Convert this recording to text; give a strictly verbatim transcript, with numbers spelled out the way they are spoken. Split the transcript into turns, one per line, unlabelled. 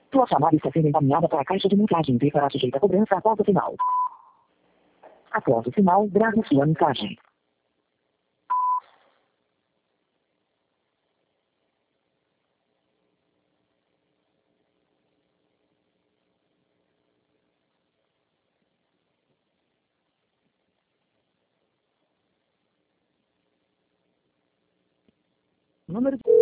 Sua chamada está sendo encaminhada para a caixa de mensagem e será sujeita a cobrança após o sinal. Após o sinal, grave sua mensagem. Número